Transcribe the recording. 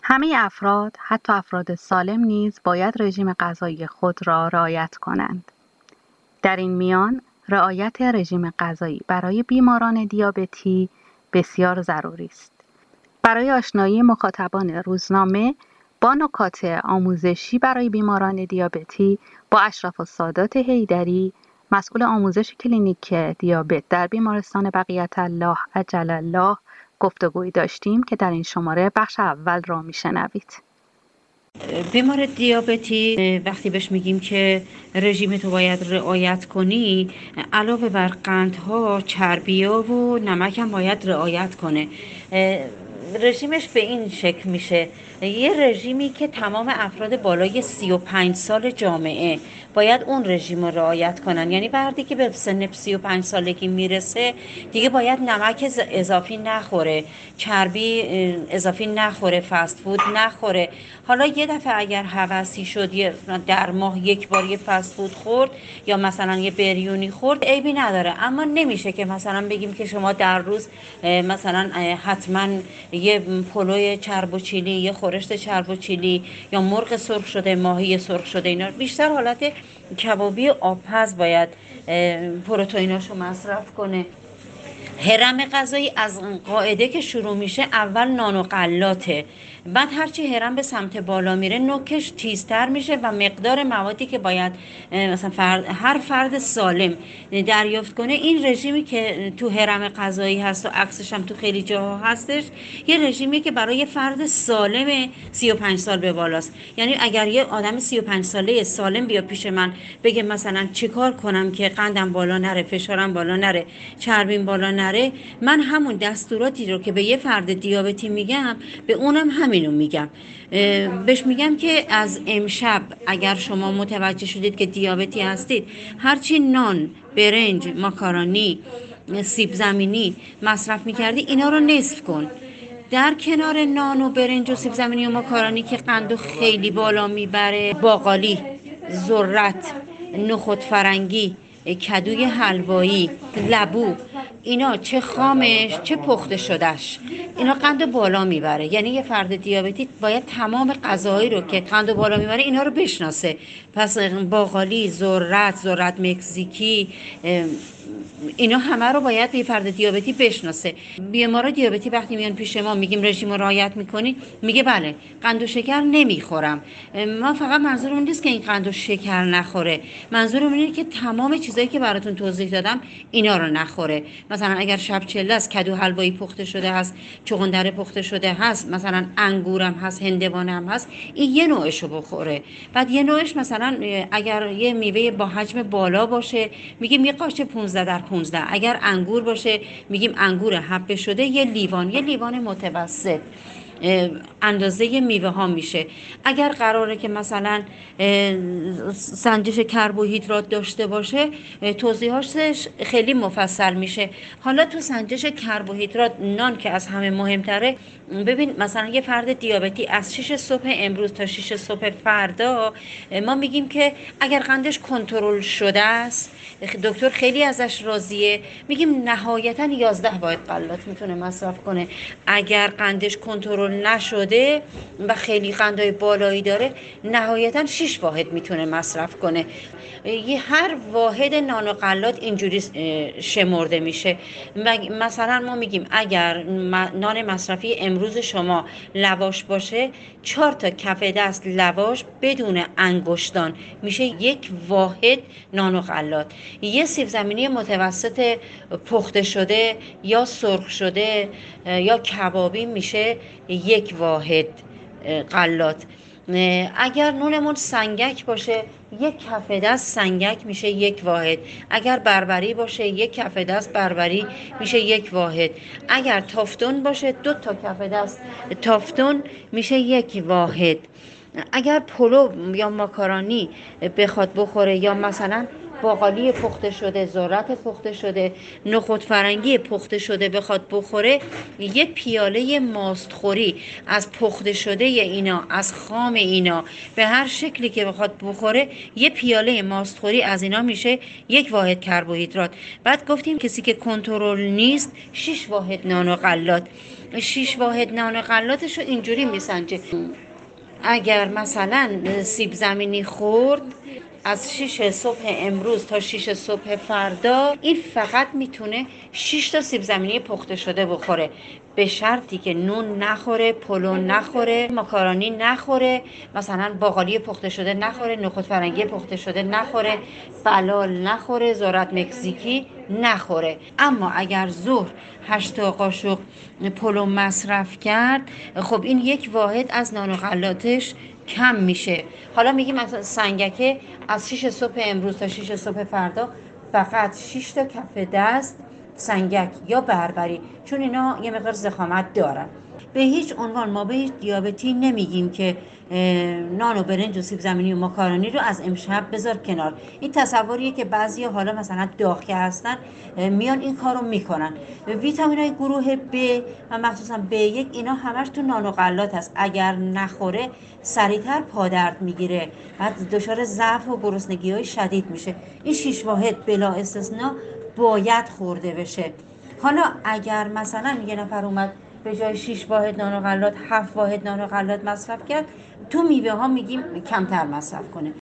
همه افراد، حتی افراد سالم نیز باید رژیم غذایی خود را رعایت کنند. در این میان، رعایت رژیم غذایی برای بیماران دیابتی بسیار ضروری است. برای آشنایی مخاطبان روزنامه با نکات آموزشی برای بیماران دیابتی با اشرف السادات حیدری، مسئول آموزش کلینیک دیابت در بیمارستان بقیت الله عجل الله گفتگویی داشتیم که در این شماره بخش اول را میشنوید. بیمار دیابتی وقتی بهش میگیم که رژیم تو باید رعایت کنی، علاوه بر قندها، چربی‌ها و نمک هم باید رعایت کنه. رژیمش به این شکل میشه، یه رژیمی که تمام افراد بالای 35 سال جامعه باید اون رژیم رو رعایت کنن. یعنی فردی که به سن 35 سالگی میرسه دیگه باید نمک اضافی نخوره، چربی اضافی نخوره، فست فود نخوره. حالا یه دفعه اگر هوسی شد در ماه یک بار یه فست فود خورد یا مثلا یه بریونی خورد، عیبی نداره. اما نمیشه که مثلا بگیم که شما در روز مثلا حتما یه پلوی چرب و چیلی، یه خورشت چرب و چیلی یا مرغ سرخ شده، ماهی سرخ شده، اینا بیشتر حالت کبابی آبپز باید پروتئیناشو مصرف کنه. هرم غذایی از قاعده که شروع میشه اول نان و غلاته، بعد هرچی هرم به سمت بالا میره نوکش تیزتر میشه و مقدار موادی که باید مثلا هر فرد سالم دریافت کنه. این رژیمی که تو هرم غذایی هست و عکسش هم تو خیلی جاها هستش، یه رژیمی که برای فرد سالم 35 سال به بالاست. یعنی اگر یه آدم 35 ساله سالم بیا پیش من بگه مثلا چیکار کنم که قندم بالا نره، فشارم بالا نره، چربیم بالا نره، من همون دستوراتی رو که به یه فرد دیابتی میگم به اونم همینو میگم. بهش میگم که از امشب اگر شما متوجه شدید که دیابتی هستید، هرچی نان، برنج، ماکارونی، سیب زمینی مصرف میکردی اینا رو نصف کن. در کنار نان و برنج و سیب زمینی و ماکارونی که قندو خیلی بالا میبره، باقالی، ذرت، نخود فرنگی، کدوی حلوایی، لبو، اینا چه خامش چه پخته شدهش اینا قندو بالا میبره. یعنی یه فرد دیابتی باید تمام غذاهایی رو که قندو بالا میبره اینا رو بشناسه. پس باقالی، ذرت مکزیکی، اینا همه رو باید یه فرد دیابتی بشناسه. بیمار دیابتی وقتی میان پیش ما میگیم رژیم رو رعایت میکنی، میگه بله قند و شکر نمیخورم. ما فقط منظورمون نیست که این قند و شکر نخوره، منظورمون اینه که تمام چیزایی که براتون توضیح دادم اینا رو نخوره. مثلا اگر شب چله است، کدو حلوایی پخته شده هست، چغندر پخته شده هست، مثلا انگورم هست، هندوانه هم هست، این یه نوعشو بخوره. بعد یه نوعش مثلا اگر یه میوه با حجم بالا باشه میگیم یه قاشق 15/15. اگر انگور باشه میگیم انگور حبه شده یه لیوان متوسط اندازه میوه ها میشه. اگر قراره که مثلا سنجش کربوهیدرات داشته باشه توضیحاتش خیلی مفصل میشه. حالا تو سنجش کربوهیدرات نان که از همه مهمتره، ببین مثلا یه فرد دیابتی از 6 صبح امروز تا 6 صبح فردا ما میگیم که اگر قندش کنترل شده است، دکتر خیلی ازش راضیه، میگیم نهایتا 11 باید غلات میتونه مصرف کنه. اگر قندش کنترل نشده و خیلی قندهای بالایی داره نهایتا 6 واحد میتونه مصرف کنه. هر واحد نان و غلات اینجوری شمرده میشه. مثلا ما میگیم اگر نان مصرفی امروز شما لواش باشه، 4 تا کف دست لواش بدون انگشتان میشه 1 واحد نان و غلات. یه سیب زمینی متوسط پخته شده یا سرخ شده یا کبابی میشه 1 واحد غلات. اگر نونمون سنگک باشه 1 کف دست سنگک میشه 1 واحد. اگر بربری باشه 1 کف دست بربری میشه 1 واحد. اگر تافتون باشه 2 تا کف دست تافتون میشه 1 واحد. اگر پلو یا ماکارونی بخواد بخوره یا مثلا باقالی پخته شده، ذرت پخته شده، نخود فرنگی پخته شده بخواد بخوره، یک پیاله ماستخوری از پخته شده اینا، از خام اینا، به هر شکلی که بخواد بخوره، یک پیاله ماستخوری از اینا میشه یک واحد کربوهیدرات. بعد گفتیم کسی که کنترل نیست 6 واحد نان و غلات. 6 واحد نان و غلاتش رو اینجوری میسنجه. اگر مثلا سیب زمینی خورد از 6 صبح امروز تا 6 صبح فردا، این فقط میتونه 6 تا سیب زمینی پخته شده بخوره، به شرطی که نون نخوره، پلو نخوره، ماکارونی نخوره، مثلا باقالی پخته شده نخوره، نخود فرنگی پخته شده نخوره، بلال نخوره، ذرت مکزیکی نخوره. اما اگر ظهر 8 تا قاشق پلو مصرف کرد، خب این یک واحد از نان و غلاتش کم میشه. حالا میگیم مثلا سنگکه از 6 صبح امروز تا 6 صبح فردا فقط 6 تا کف دست سنگک یا بربری، چون اینا یه مقدار ضخامت دارن. به هیچ عنوان ما به هیچ دیابتی نمیگیم که نان و برنج و سیب زمینی و ماکارونی رو از امشب بذار کنار. این تصوریه که بعضی حالا مثلا داغ هستن میان این کارو میکنن. ویتامینای گروه B و مخصوصا B1 اینا همش تو نان و غلات هست. اگر نخوره سریعتر پادرد میگیره، بعد دچار ضعف و گرسنگی‌های شدید میشه. این 6 واحد بلا استثنا باید خورده بشه. حالا اگر مثلا یه نفر اومد به جای 6 واحد نان و غلات 7 واحد نان و غلات مصرف کرد، تو میوه ها میگیم کمتر مصرف کنه.